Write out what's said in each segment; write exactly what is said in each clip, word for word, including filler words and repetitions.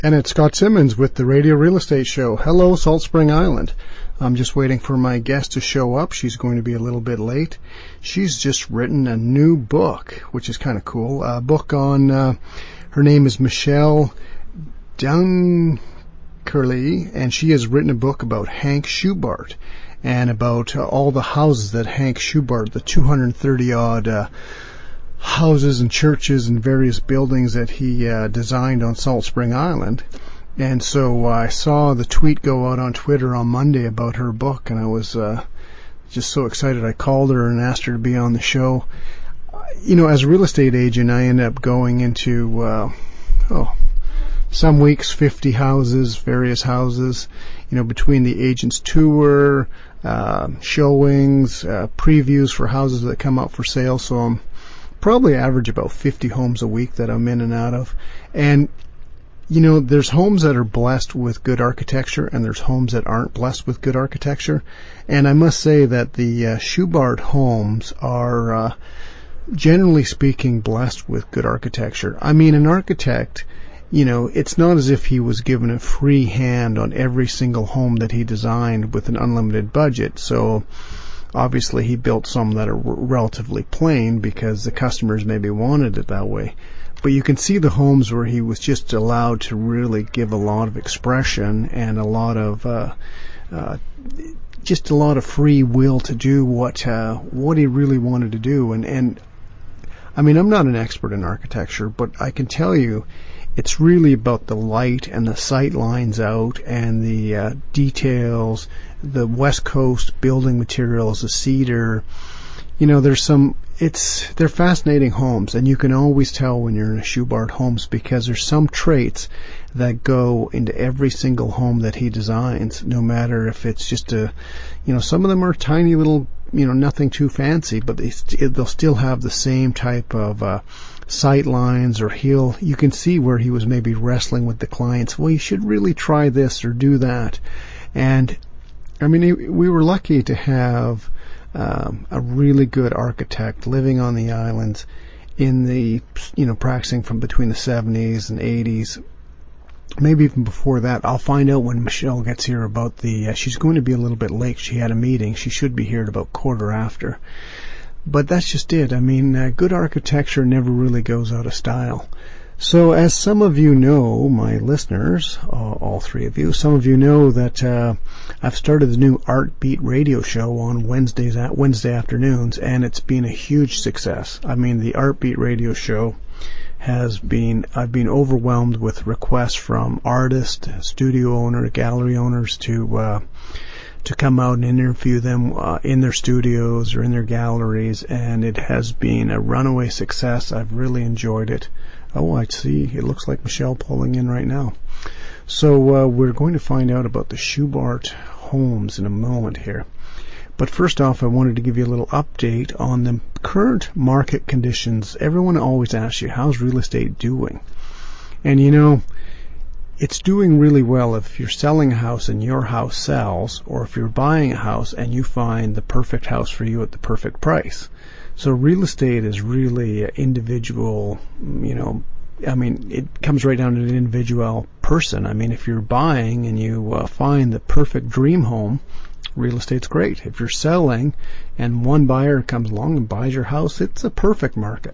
And it's Scott Simmons with the Radio Real Estate Show. Hello, Salt Spring Island. I'm just waiting for my guest to show up. She's going to be a little bit late. She's just written a new book, which is kind of cool. A book on, uh, her name is Michelle Duncurley, and she has written a book about Hank Schubart and about uh, all the houses that Hank Schubart, the two hundred thirty odd uh, houses and churches and various buildings that he uh, designed on Salt Spring Island. And so uh, I saw the tweet go out on Twitter on Monday about her book, and I was uh, just so excited. I called her and asked her to be on the show. You know, as a real estate agent, I end up going into, uh, oh, some weeks fifty houses, various houses, you know, between the agent's tour, uh, showings, uh, previews for houses that come up for sale. So I'm probably average about fifty homes a week that I'm in and out of. And, you know, there's homes that are blessed with good architecture and there's homes that aren't blessed with good architecture. And I must say that the uh, Schubart homes are, uh, generally speaking, blessed with good architecture. I mean, an architect, you know, it's not as if he was given a free hand on every single home that he designed with an unlimited budget. So obviously, he built some that are relatively plain because the customers maybe wanted it that way. But you can see the homes where he was just allowed to really give a lot of expression and a lot of, uh, uh, just a lot of free will to do what, uh, what he really wanted to do. And, and, I mean, I'm not an expert in architecture, but I can tell you, it's really about the light and the sight lines out and the uh, details, the West Coast building materials, the cedar. You know, there's some, it's, they're fascinating homes, and you can always tell when you're in a Schubart Homes because there's some traits that go into every single home that he designs, no matter if it's just a, you know, some of them are tiny little, you know, nothing too fancy, but they, they'll still have the same type of, uh, sight lines, or he'll, you can see where he was maybe wrestling with the clients. Well, you should really try this or do that. And I mean, we were lucky to have um, a really good architect living on the islands in the, you know, practicing from between the seventies and eighties, maybe even before that. I'll find out when Michelle gets here about the, uh, she's going to be a little bit late. She had a meeting. She should be here at about quarter after. But that's just it. I mean, uh, good architecture never really goes out of style. So as some of you know, my listeners, uh, all three of you, some of you know that uh, I've started the new Art Beat radio show on Wednesdays at Wednesday afternoons, and it's been a huge success. I mean, the Art Beat radio show has been, I've been overwhelmed with requests from artists, studio owners, gallery owners to uh, to come out and interview them uh, in their studios or in their galleries, and it has been a runaway success. I've really enjoyed it. Oh, I see. It looks like Michelle pulling in right now. So uh, we're going to find out about the Schubart homes in a moment here. But first off, I wanted to give you a little update on the current market conditions. Everyone always asks you, how's real estate doing? And you know, it's doing really well if you're selling a house and your house sells, or if you're buying a house and you find the perfect house for you at the perfect price. So real estate is really an individual, you know, I mean, it comes right down to an individual person. I mean, if you're buying and you uh, find the perfect dream home, real estate's great. If you're selling and one buyer comes along and buys your house, it's a perfect market.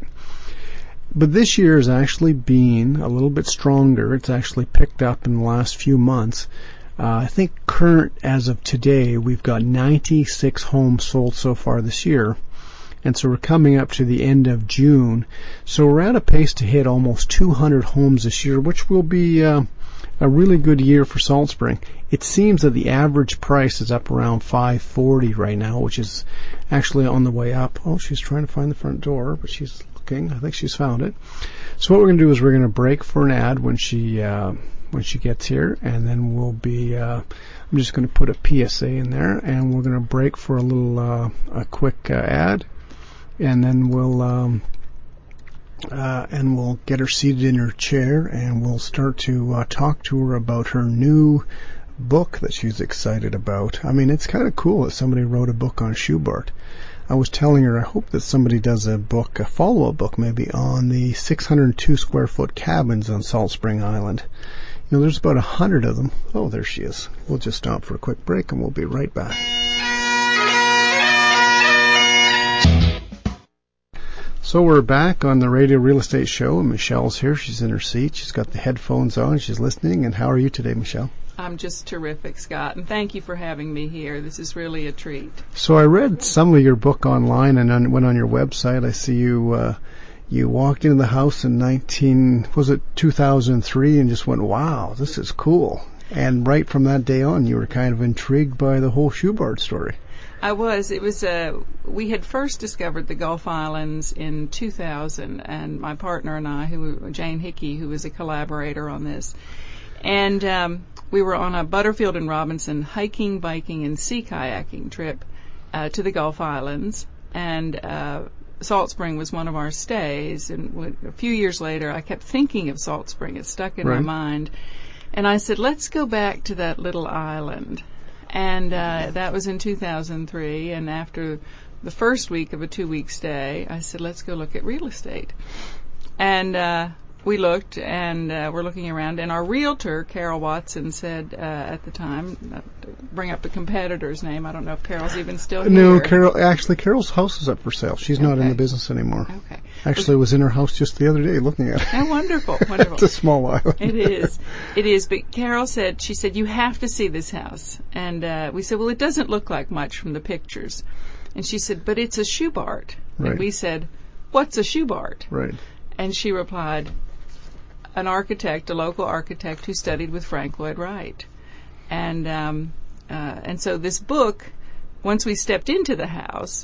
But this year has actually been a little bit stronger. It's actually picked up in the last few months. Uh, I think current as of today, we've got ninety-six homes sold so far this year. And so we're coming up to the end of June. So we're at a pace to hit almost two hundred homes this year, which will be uh, a really good year for Salt Spring. It seems that the average price is up around five forty right now, which is actually on the way up. Oh, she's trying to find the front door, but she's looking. I think she's found it. So what we're going to do is we're going to break for an ad when she uh, when she gets here, and then we'll be. Uh, I'm just going to put a P S A in there, and we're going to break for a little uh, a quick uh, ad. And then we'll um, uh, and we'll get her seated in her chair, and we'll start to uh, talk to her about her new book that she's excited about. I mean, it's kind of cool that somebody wrote a book on Schubart. I was telling her I hope that somebody does a book, a follow-up book maybe, on the six hundred two square foot cabins on Salt Spring Island. You know, there's about a hundred of them. Oh, there she is. We'll just stop for a quick break and we'll be right back. So we're back on the Radio Real Estate Show, and Michelle's here. She's in her seat. She's got the headphones on. She's listening. And how are you today, Michelle? I'm just terrific, Scott, and thank you for having me here. This is really a treat. So I read some of your book online and on, went on your website. I see you uh, you walked into the house in nineteen was it two thousand three and just went, wow, this is cool. And right from that day on, you were kind of intrigued by the whole Shubart story. I was. It was. Uh, we had first discovered the Gulf Islands in two thousand, and my partner and I, who Jane Hickey, who was a collaborator on this, and um, we were on a Butterfield and Robinson hiking, biking, and sea kayaking trip uh, to the Gulf Islands, and uh, Salt Spring was one of our stays. And w- a few years later, I kept thinking of Salt Spring. It stuck in right. my mind, and I said, "Let's go back to that little island." And uh, that was in two thousand three, and after the first week of a two-week stay, I said, let's go look at real estate. And uh, we looked, and uh, we're looking around, and our realtor, Carol Watson, said uh, at the time, not to bring up the competitor's name, I don't know if Carol's even still here. No, Carol, actually, Carol's house is up for sale. She's okay. not in the business anymore. Okay. Actually, I was in her house just the other day looking at it. Oh, wonderful, wonderful. It's a small island. It is. It is. But Carol said, she said, you have to see this house. And uh, we said, well, it doesn't look like much from the pictures. And she said, but it's a Shubart. Right. And we said, what's a Shubart? Right. And she replied, an architect, a local architect who studied with Frank Lloyd Wright. And, um, uh, and so this book, once we stepped into the house,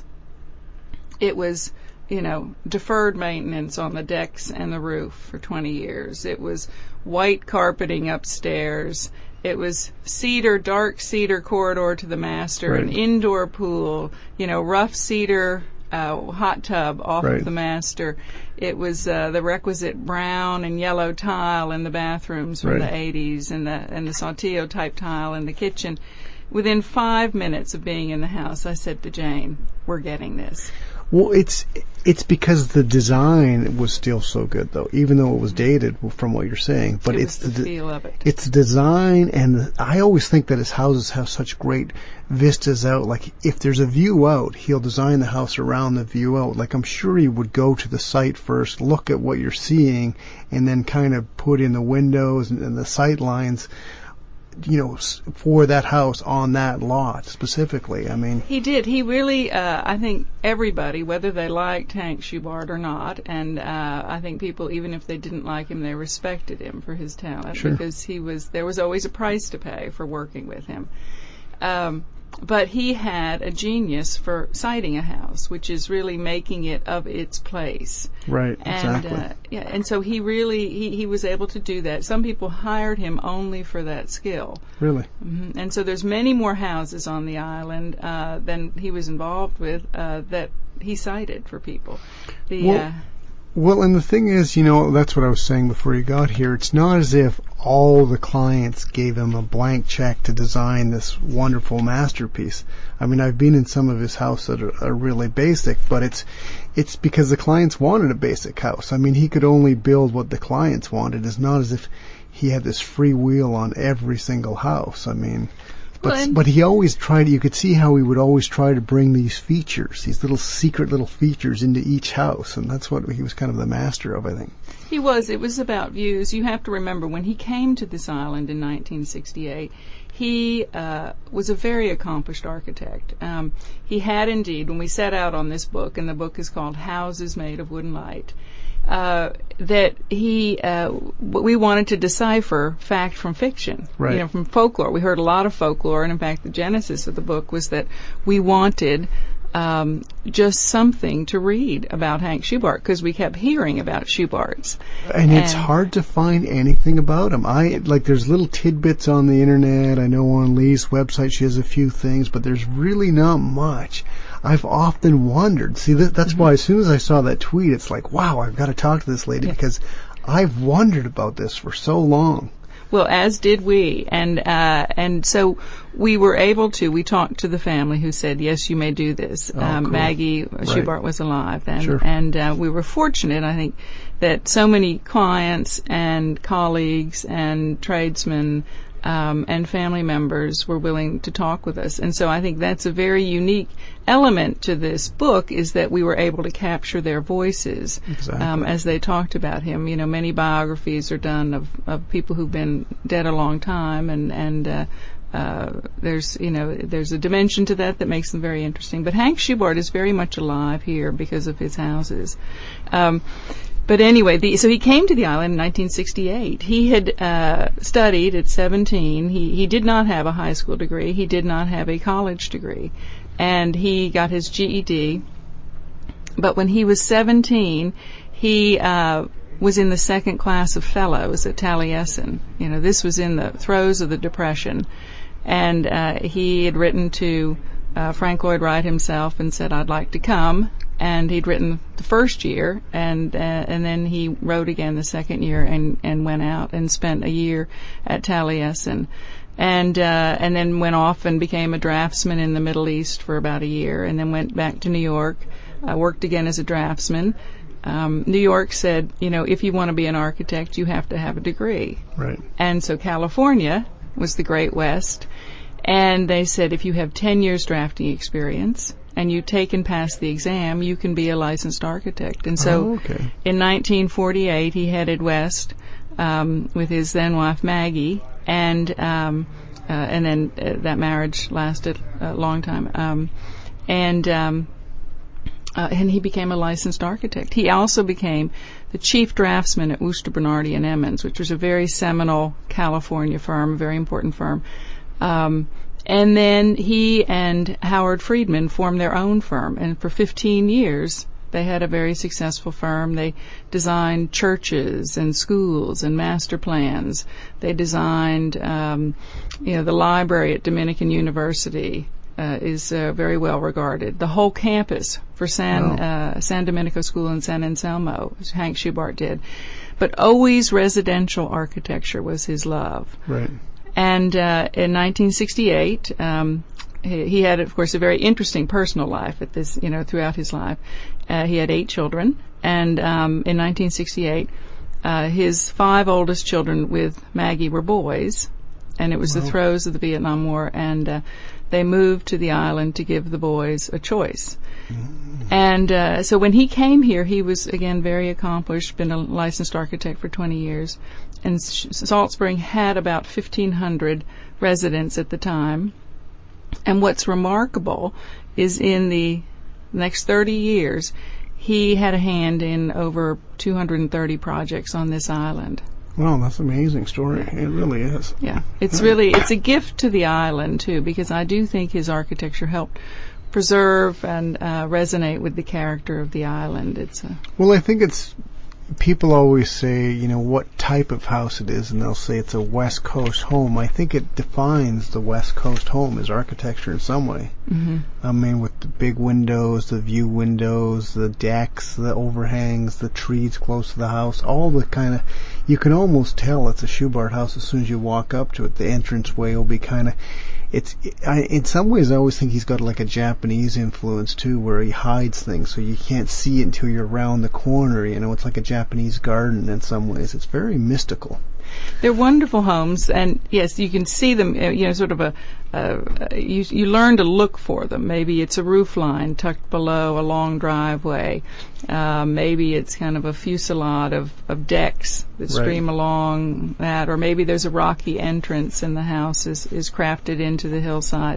it was, you know, deferred maintenance on the decks and the roof for twenty years. It was white carpeting upstairs. It was cedar, dark cedar corridor to the master, right. an indoor pool, you know, rough cedar uh, hot tub off right. of the master. It was uh, the requisite brown and yellow tile in the bathrooms from right. the eighties, and the and the Saltillo type tile in the kitchen. Within five minutes of being in the house, I said to Jane, we're getting this. Well, it's it's because the design was still so good, though, even though it was dated from what you're saying. But it it's was the, the feel of it. It's design, and the, I always think that his houses have such great vistas out. Like if there's a view out, he'll design the house around the view out. Like I'm sure he would go to the site first, look at what you're seeing, and then kind of put in the windows and, and the sight lines, you know, for that house on that lot specifically. I mean, he did. He really, uh, I think everybody, whether they liked Hank Shubart or not, and uh, I think people, even if they didn't like him, they respected him for his talent sure. because he was. There was always a price to pay for working with him. Um, but he had a genius for siting a house, which is really making it of its place. Right, and, exactly. Uh, yeah, and so he really, he, he was able to do that. Some people hired him only for that skill. Really? Mm-hmm. And so there's many more houses on the island uh, than he was involved with uh, that he sited for people. The well, uh, well, and the thing is, you know, that's what I was saying before you got here. It's not as if all the clients gave him a blank check to design this wonderful masterpiece. I mean, I've been in some of his houses that are, are really basic, but it's it's because the clients wanted a basic house. I mean, he could only build what the clients wanted. It's not as if he had this free wheel on every single house. I mean, but well, but he always tried. You could see how he would always try to bring these features, these little secret little features, into each house, and that's what he was kind of the master of, I think. He was. It was about views. You have to remember, when he came to this island in nineteen sixty-eight, he uh, was a very accomplished architect. Um, he had indeed, when we set out on this book, and the book is called Houses Made of Wood and Light, uh, that he, uh, we wanted to decipher fact from fiction, right. you know, from folklore. We heard a lot of folklore, and in fact, the genesis of the book was that we wanted Um, just something to read about Hank Shubart, because we kept hearing about Shubarts. And, and it's hard to find anything about him. I like there's little tidbits on the internet. I know on Lee's website she has a few things, but there's really not much. I've often wondered. See, that, that's mm-hmm. why as soon as I saw that tweet, it's like, wow, I've got to talk to this lady, yeah. because I've wondered about this for so long. Well, as did we, and uh, and so we were able to, we talked to the family who said, yes, you may do this. Oh, um, cool. Maggie Right. Schubart was alive then. Sure. And uh, we were fortunate, I think, that so many clients and colleagues and tradesmen um, and family members were willing to talk with us. And so I think that's a very unique element to this book, is that we were able to capture their voices Exactly. um, as they talked about him. You know, many biographies are done of, of people who've been dead a long time, and, and uh, Uh, there's, you know, there's a dimension to that that makes them very interesting. But Hank Schubart is very much alive here because of his houses. Um, but anyway, the, so he came to the island in nineteen sixty-eight. He had uh, studied at seventeen. He, he did not have a high school degree. He did not have a college degree. And he got his G E D. But when he was seventeen, he uh, was in the second class of fellows at Taliesin. You know, this was in the throes of the Depression. And uh, he had written to uh, Frank Lloyd Wright himself and said, I'd like to come. And he'd written the first year, and uh, and then he wrote again the second year, and, and went out and spent a year at Taliesin. And uh, and then went off and became a draftsman in the Middle East for about a year, and then went back to New York, uh, worked again as a draftsman. Um, New York said, you know, if you want to be an architect, you have to have a degree. Right. And so California was the Great West, and they said if you have ten years drafting experience and you take and pass the exam, you can be a licensed architect. And so oh, okay. in nineteen forty-eight, he headed west um, with his then wife Maggie, and um, uh, and then uh, that marriage lasted a long time. Um, and um, Uh, and he became a licensed architect. He also became the chief draftsman at Wooster, Bernardi and Emmons, which was a very seminal California firm, a very important firm. Um, and then he and Howard Friedman formed their own firm, and for fifteen years they had a very successful firm. They designed churches and schools and master plans. They designed, um, you know, the library at Dominican University. Uh, is uh, very well regarded. The whole campus for San Wow. uh, San Domenico School in San Anselmo, Hank Schubart did. But always residential architecture was his love. Right. And uh, in nineteen sixty-eight, um, he, he had, of course, a very interesting personal life at this, you know, throughout his life. Uh, he had eight children, and um, in nineteen sixty-eight, uh, his five oldest children with Maggie were boys, and it was Wow. the throes of the Vietnam War, and uh, they moved to the island to give the boys a choice. Mm. And uh, so when he came here, he was, again, very accomplished, been a licensed architect for twenty years. And Salt Spring had about fifteen hundred residents at the time. And what's remarkable is in the next thirty years, he had a hand in over two hundred thirty projects on this island. Wow, that's an amazing story. It really is. Yeah, it's really, it's a gift to the island, too, because I do think his architecture helped preserve and uh, resonate with the character of the island. It's a Well, I think it's, people always say, you know, what type of house it is, and they'll say it's a West Coast home. I think it defines the West Coast home as architecture in some way. Mm-hmm. I mean, with the big windows, the view windows, the decks, the overhangs, the trees close to the house, all the kind of, you can almost tell it's a Schubart house as soon as you walk up to it. The entranceway will be kind of, it's, I, in some ways I always think he's got like a Japanese influence too, where he hides things so you can't see it until you're around the corner, you know, it's like a Japanese garden in some ways. It's very mystical. They're wonderful homes, and yes, you can see them, you know, sort of a, uh, you, you learn to look for them. Maybe it's a roof line tucked below a long driveway. Uh, maybe it's kind of a fusillade of, of decks that stream Right. along that, or maybe there's a rocky entrance and the house is, is crafted into the hillside.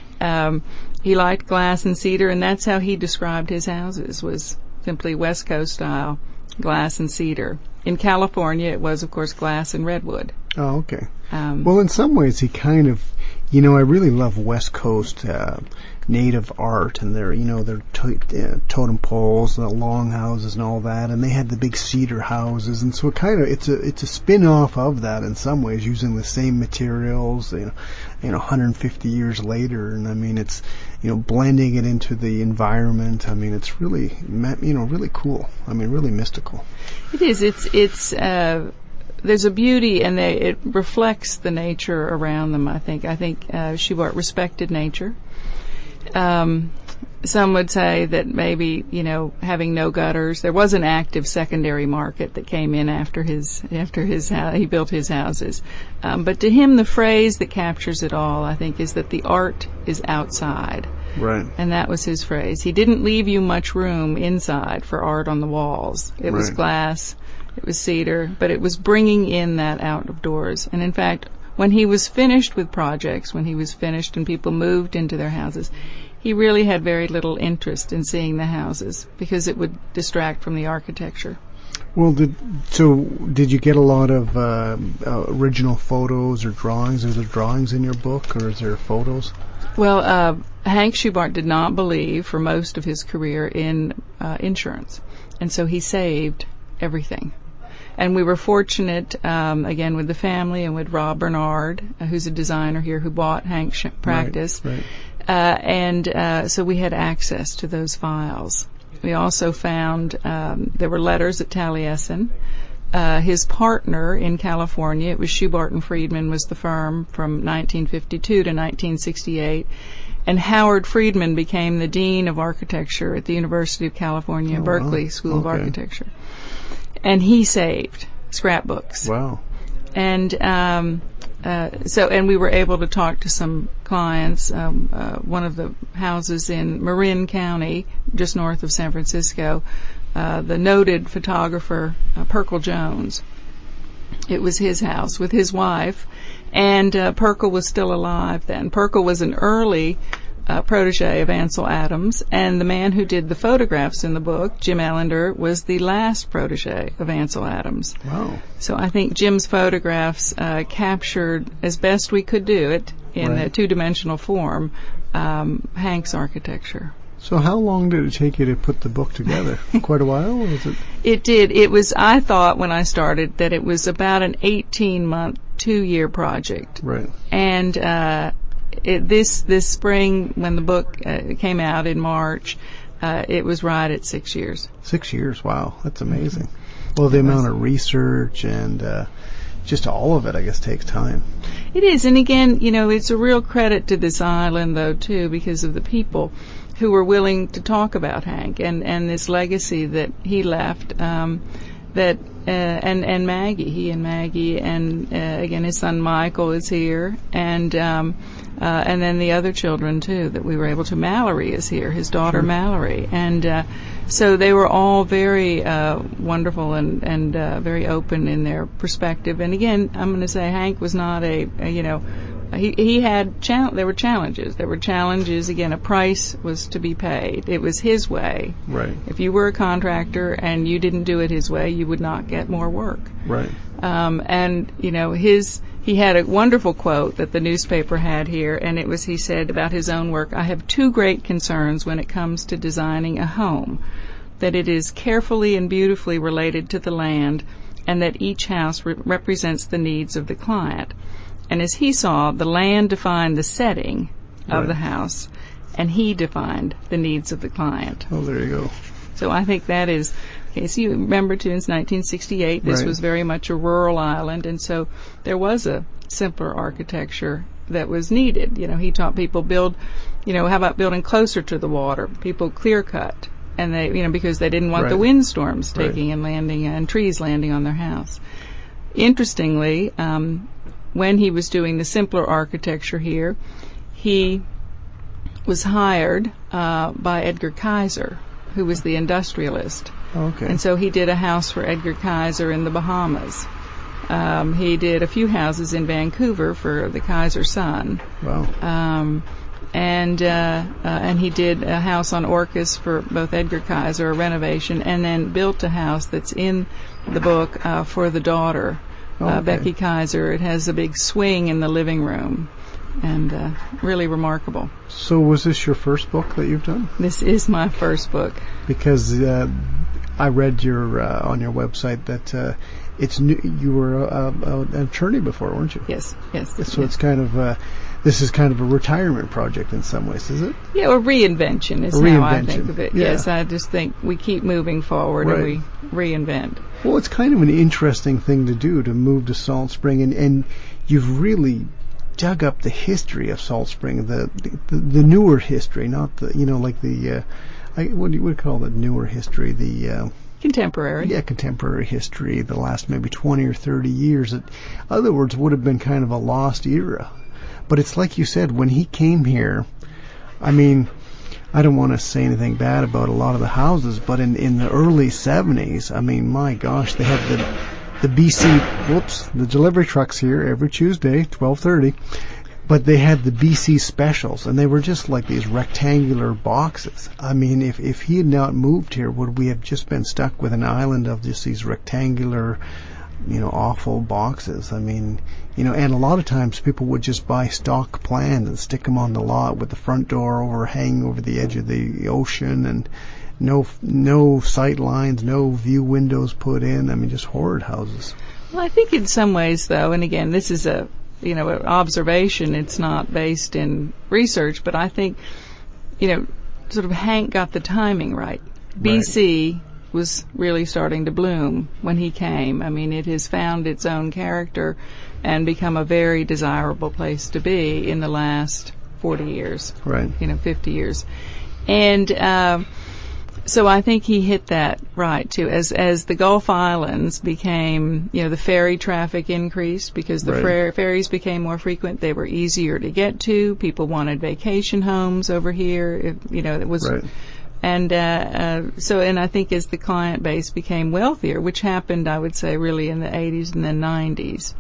Um, he liked glass and cedar, and that's how he described his houses, was simply West Coast style, glass and cedar. In California, it was, of course, glass and redwood. Oh, okay. Um, Well, in some ways, he kind of, you know, I really love West Coast uh, native art, and their, you know, their to- uh, totem poles, the long houses, and all that. And they had the big cedar houses, and so it kind of, it's a, it's a spin-off of that in some ways, using the same materials, you know, you know, one hundred fifty years later. And I mean, it's, you know, blending it into the environment. I mean, it's really, you know, really cool. I mean, really mystical. It is. It's it's uh, there's a beauty, and they, it reflects the nature around them. I think. I think uh, Shubart respected nature. Um, some would say that maybe, you know, having no gutters. There was an active secondary market that came in after his after his he built his houses. Um, but to him, the phrase that captures it all, I think, is that the art is outside. Right. And that was his phrase. He didn't leave you much room inside for art on the walls. It was Right. glass, it was cedar, but it was bringing in that out of doors. And in fact, when he was finished with projects, when he was finished and people moved into their houses, he really had very little interest in seeing the houses because it would distract from the architecture. Well, did so? Did you get a lot of uh, uh, original photos or drawings? Are there drawings in your book, or is there photos? Well, uh, Hank Shubart did not believe for most of his career in uh, insurance, and so he saved everything. And we were fortunate, um, again, with the family and with Rob Bernard, uh, who's a designer here, who bought Hank's practice. Right, right. Uh, and uh, so we had access to those files. We also found um, there were letters at Taliesin. Uh, his partner in California, it was Shubart and Friedman, was the firm from nineteen fifty-two to nineteen sixty-eight. And Howard Friedman became the Dean of Architecture at the University of California, Oh, Berkeley wow. School of Okay. Architecture. And he saved scrapbooks. Wow. And um, uh, so, and we were able to talk to some clients. Um, uh, one of the houses in Marin County, just north of San Francisco, uh, the noted photographer uh, Perkle Jones. It was his house with his wife, and uh, Perkle was still alive then. Perkle was an early uh, protege of Ansel Adams, and the man who did the photographs in the book, Jim Ellender, was the last protege of Ansel Adams. Wow. So I think Jim's photographs uh, captured, as best we could do it in Right. a two-dimensional form, um, Hank's architecture. So how long did it take you to put the book together? Quite a while, or was it? It did. It was, I thought when I started that it was about an eighteen-month, two-year project. Right. And uh, it, this this spring, when the book uh, came out in March, uh, it was right at six years. Six years. Wow, that's amazing. Well, the It amount was. of research and uh, just all of it, I guess, takes time. It is, and again, you know, it's a real credit to this island, though, too, because of the people who were willing to talk about Hank and, and this legacy that he left. Um, that uh, and and Maggie, he and Maggie, and uh, again, his son Michael is here, and um, uh, and then the other children too that we were able to. Mallory is here, his daughter Sure. Mallory, and uh, so they were all very uh, wonderful and and uh, very open in their perspective. And again, I'm going to say Hank was not a, a you know. He he had chal- there were challenges. There were challenges. Again, a price was to be paid. It was his way. Right. If you were a contractor and you didn't do it his way, you would not get more work. Right. Um, and you know, his he had a wonderful quote that the newspaper had here, and it was he said about his own work: "I have two great concerns when it comes to designing a home: that it is carefully and beautifully related to the land, and that each house re- represents the needs of the client." And as he saw, the land defined the setting of Right. the house, and he defined the needs of the client. Oh, there you go. So I think that is, okay, so you remember too, in nineteen sixty-eight, this Right. was very much a rural island, and so there was a simpler architecture that was needed. You know, he taught people build, you know, how about building closer to the water? People clear cut, and they, you know, because they didn't want the Right. windstorms Right. taking and landing, and trees landing on their house. Interestingly, um, when he was doing the simpler architecture here, he was hired uh, by Edgar Kaiser, who was the industrialist. Okay. And so he did a house for Edgar Kaiser in the Bahamas. Um, he did a few houses in Vancouver for the Kaiser son. Wow. Um, and uh, uh, and he did a house on Orcas for both Edgar Kaiser, a renovation, and then built a house that's in the book uh, for the daughter, uh, Okay. Becky Kaiser. It has a big swing in the living room, and uh, really remarkable. So was this your first book that you've done? This is my first book. Because uh, I read your uh, on your website that uh, it's new, you were a, a, an attorney before, weren't you? Yes, yes. So yes. it's kind of uh, this is kind of a retirement project in some ways, is it? Yeah, or reinvention is a reinvention. how I think of it. Yeah. Yes, I just think we keep moving forward Right. and we reinvent. Well, it's kind of an interesting thing to do, to move to Salt Spring, and, and you've really dug up the history of Salt Spring, the the, the newer history, not the, you know, like the, uh, I, what do you would call it, newer history, the, uh, Contemporary. yeah, contemporary history, the last maybe twenty or thirty years. In other words, would have been kind of a lost era. But it's like you said, when he came here, I mean, I don't want to say anything bad about a lot of the houses, but in, in the early seventies, I mean, my gosh, they had the the B C, whoops, the delivery trucks here every Tuesday, twelve thirty, but they had the B C specials, and they were just like these rectangular boxes. I mean, if, if he had not moved here, would we have just been stuck with an island of just these rectangular, you know, awful boxes? I mean, you know, and a lot of times people would just buy stock plans and stick them on the lot with the front door overhanging over the edge of the ocean, and no no sight lines, no view windows put in. I mean, just horrid houses. Well, I think in some ways, though, and again, this is a, you know, an observation. It's not based in research, but I think, you know, sort of Hank got the timing right. Right. B C was really starting to bloom when he came. I mean, it has found its own character and become a very desirable place to be in the last forty years. Right. You know, fifty years. And, um, so I think he hit that right too. As as the Gulf Islands became, you know, the ferry traffic increased because the Right. fer- ferries became more frequent. They were easier to get to. People wanted vacation homes over here. It, you know, it was, Right. and uh, uh, so and I think as the client base became wealthier, which happened, I would say, really in the eighties and the nineties,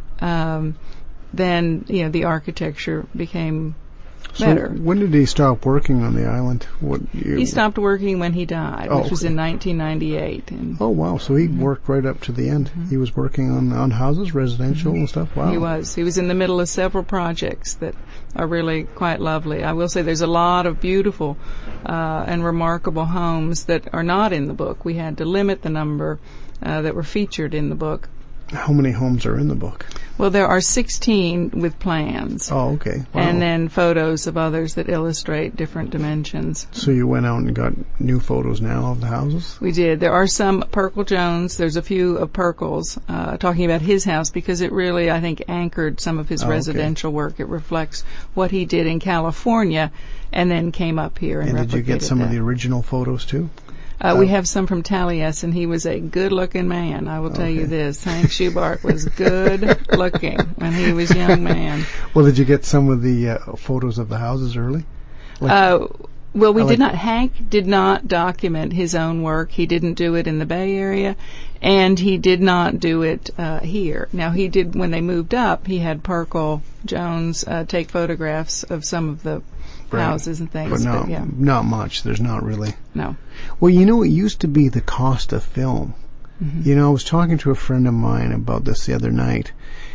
um, then you know the architecture became So better. when did he stop working on the island? What year? He stopped working when he died, Oh, which was okay. in nineteen ninety-eight. And Oh, wow. So he worked right up to the end. He was working on, on houses, residential and stuff. Wow. He was. He was in the middle of several projects that are really quite lovely. I will say there's a lot of beautiful uh, and remarkable homes that are not in the book. We had to limit the number uh, that were featured in the book. How many homes are in the book? Well, there are sixteen with plans. Oh, okay. Wow. And then photos of others that illustrate different dimensions. So you went out and got new photos now of the houses? We did. There are some Perkle Jones. There's a few of Perkle's uh, talking about his house because it really, I think, anchored some of his Oh, okay. residential work. It reflects what he did in California and then came up here and, And did you get replicated some that. of the original photos too? Uh, we have some from Taliesin. He was a good-looking man. I will tell Okay. you this. Hank Schubart was good-looking when he was a young man. Well, did you get some of the uh, photos of the houses early? Like, Uh, well, we I like- did not. Hank did not document his own work. He didn't do it in the Bay Area, and he did not do it uh, here. Now, he did when they moved up. He had Perkle Jones uh, take photographs of some of the Right. houses and things. but not, yeah, not much. There's not really. no. Well, you know, it used to be the cost of film. Mm-hmm. You know, I was talking to a friend of mine about this the other night.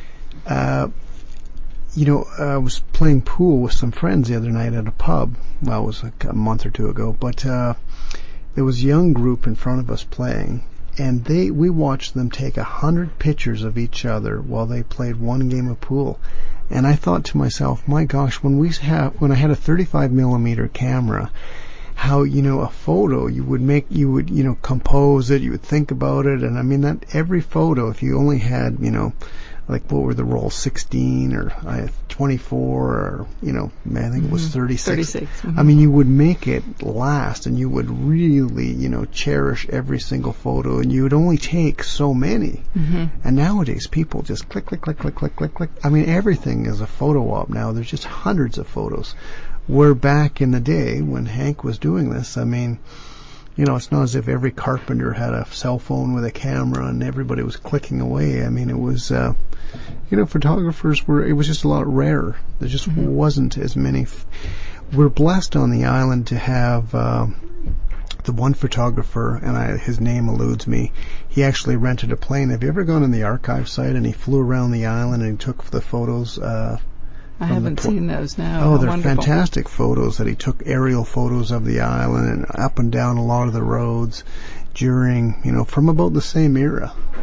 Uh, you know, I was playing pool with some friends the other night at a pub. Well, it was like a month or two ago, but uh, there was a young group in front of us playing, and they we watched them take a hundred pictures of each other while they played one game of pool. And I thought to myself, my gosh, when we have when I had a thirty-five millimeter camera, how, you know, a photo, you would make, you would, you know, compose it, you would think about it, and I mean that every photo, if you only had, you know, like what were the rolls, sixteen or uh, twenty-four or, you know, I think it was thirty-six. thirty-six. Mm-hmm. I mean, you would make it last, and you would really, you know, cherish every single photo, and you would only take so many. Mm-hmm. And nowadays, people just click, click, click, click, click, click, click. I mean, everything is a photo op now. There's just hundreds of photos. Where back in the day when Hank was doing this, I mean, you know, it's not as if every carpenter had a cell phone with a camera and everybody was clicking away. I mean, it was, uh, you know, photographers were, it was just a lot rarer. There just Mm-hmm. wasn't as many. F- we're blessed on the island to have, uh, the one photographer, and I, his name eludes me, he actually rented a plane. Have you ever gone on the archive site and he flew around the island and he took the photos, uh, I from haven't the pl- seen those now. Oh, they're Wonderful. fantastic photos that he took, aerial photos of the island and up and down a lot of the roads during, you know, from about the same era.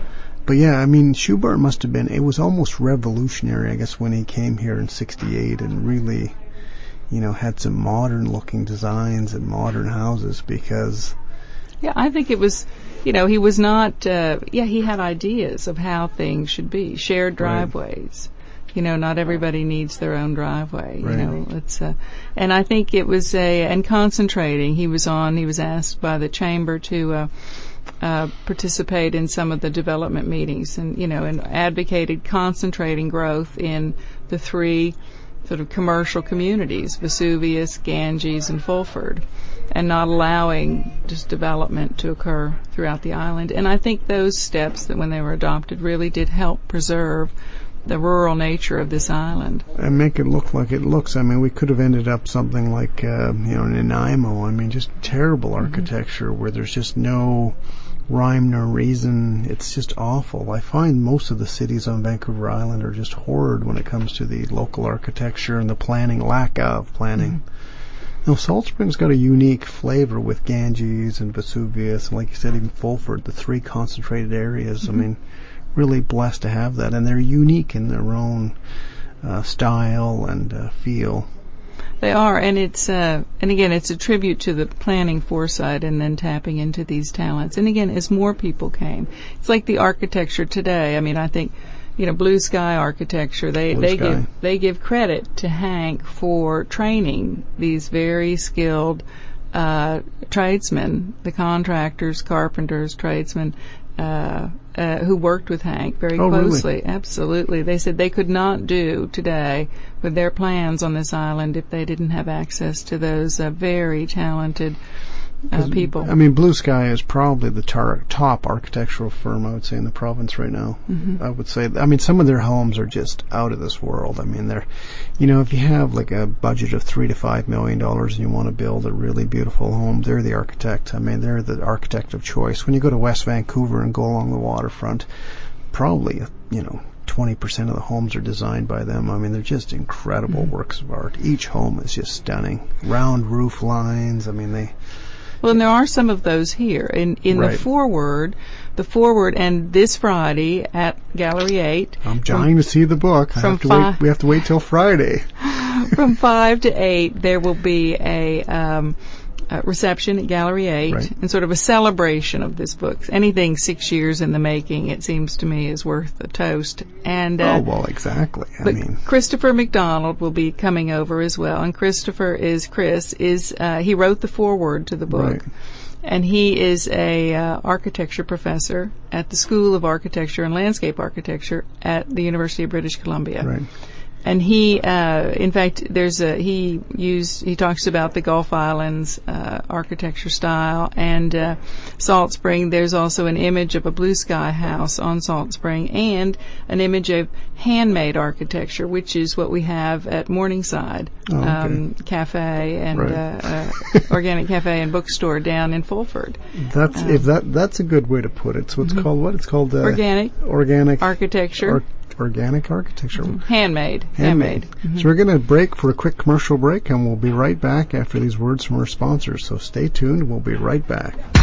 but yeah, I mean, Schubart must have been, it was almost revolutionary, I guess, when he came here in sixty-eight and really, you know, had some modern looking designs and modern houses because... Yeah, I think it was, you know, he was not, uh, yeah, he had ideas of how things should be. Shared driveways. Right. You know, not everybody needs their own driveway. Right. You know, it's, uh, and I think it was a, and concentrating. He was on, he was asked by the chamber to, uh, uh, participate in some of the development meetings and, you know, and advocated concentrating growth in the three sort of commercial communities, Vesuvius, Ganges, and Fulford, and not allowing just development to occur throughout the island. And I think those steps that when they were adopted really did help preserve the rural nature of this island. And make it look like it looks. I mean, we could have ended up something like, uh, you know, Nanaimo. I mean, just terrible architecture mm-hmm. where there's just no rhyme nor reason. It's just awful. I find most of the cities on Vancouver Island are just horrid when it comes to the local architecture and the planning, lack of planning. Mm-hmm. Now, Salt Springs got a unique flavor with Ganges and Vesuvius, and like you said, even Fulford, the three concentrated areas. Mm-hmm. I mean, really blessed to have that, and they're unique in their own uh, style and uh, feel. They are, and it's uh, and again, it's a tribute to the planning foresight and then tapping into these talents. And again, as more people came, it's like the architecture today. I mean, I think, you know, Blue Sky Architecture, they Blue they Sky. give they give credit to Hank for training these very skilled uh, tradesmen, the contractors, carpenters, tradesmen, uh, uh, who worked with Hank very oh, closely. Really? Absolutely. They said they could not do today with their plans on this island if they didn't have access to those uh, very talented uh, people. I mean, Blue Sky is probably the tar- top architectural firm, I would say, in the province right now. Mm-hmm. I would say, I mean, some of their homes are just out of this world. I mean, they're, you know, if you have like a budget of three to five million dollars and you want to build a really beautiful home, they're the architect. I mean, they're the architect of choice. When you go to West Vancouver and go along the waterfront, probably, you know, twenty percent of the homes are designed by them. I mean, they're just incredible mm-hmm. works of art. Each home is just stunning. Round roof lines. I mean, they... Well, and there are some of those here. In in right. the foreword, the foreword, and this Friday at Gallery eight. I'm dying from, to see the book. I have to wait, we have to wait till Friday. From five to eight, there will be a, um, a reception at Gallery eight, right. and sort of a celebration of this book. Anything six years in the making, it seems to me, is worth a toast. And uh, oh, well, exactly. I but mean, Christopher McDonald will be coming over as well, and Christopher is Chris is uh, he wrote the foreword to the book. Right. And he is a uh, architecture professor at the School of Architecture and Landscape Architecture at the University of British Columbia. Right. And he, uh, in fact, there's a, he used, he talks about the Gulf Islands, uh, architecture style and, uh, Salt Spring. There's also an image of a blue sky house on Salt Spring and an image of handmade architecture, which is what we have at Morningside, oh, okay. um, cafe and, right. uh, uh, organic cafe and bookstore down in Fulford. That's, um, if that, that's a good way to put it. So it's mm-hmm. called what? It's called, uh, organic, organic architecture. Ar- Organic architecture. Mm-hmm. Handmade. Handmade. Handmade. Mm-hmm. So we're going to break for a quick commercial break, and we'll be right back after these words from our sponsors. So stay tuned. We'll be right back.